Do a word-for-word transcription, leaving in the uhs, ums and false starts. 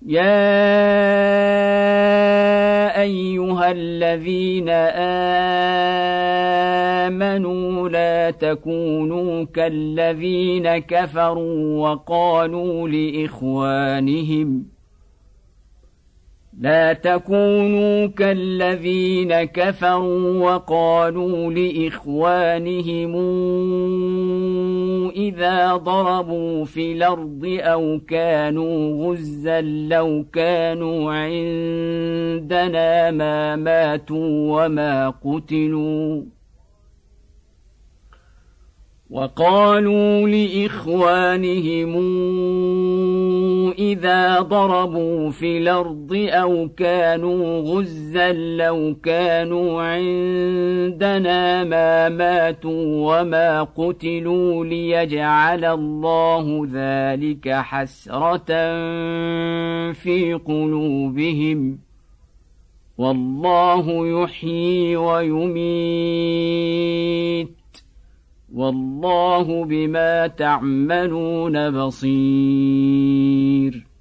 يا أيها الذين آمنوا لا تكونوا كالذين كفروا وقالوا لإخوانهم لا تكونوا كالذين كفروا وقالوا لإخوانهم إذا ضربوا في الأرض أو كانوا غزا لو كانوا عندنا ما ماتوا وما قتلوا وقالوا لإخوانهم إذا ضربوا في الأرض أو كانوا غزا لو كانوا عندنا ما ماتوا وما قتلوا ليجعل الله ذلك حسرة في قلوبهم والله يحيي ويميت والله بما تعملون بصير